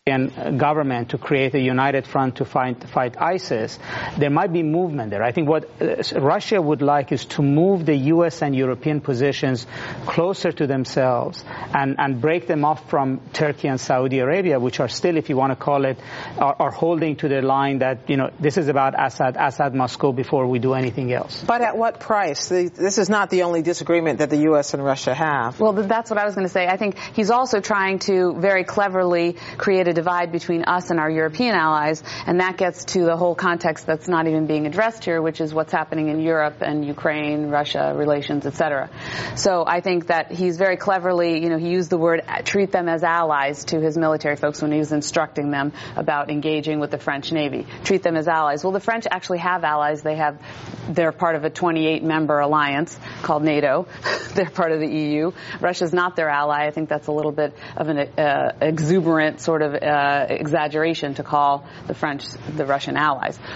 government to create a united front to fight ISIS, there might be movement there. I think what Russia would like is to move the U.S. and European positions closer to themselves and break them off from Turkey and Saudi Arabia, which are still, if you want to call it, are holding to their line that, this is about Assad. Assad must go before we do anything else. But at what price? This is not the only disagreement that the U.S. and Russia have. Well, that's what I was going to say. I think he's also trying to very cleverly create a divide between us and our European allies, and that gets to the whole context that's not even being addressed here, which is what's happening in Europe and Ukraine, Russia relations, etc. So I think that he's very cleverly, he used the word treat them as allies to his military folks when he was instructing them about engaging with the French Navy. Treat them as allies. Well, the French actually have allies. They're part of a 28-member alliance called NATO. They're part of the EU. Russia's not their ally. I think that's a little bit of an exuberant sort of exaggeration to call the Russian allies.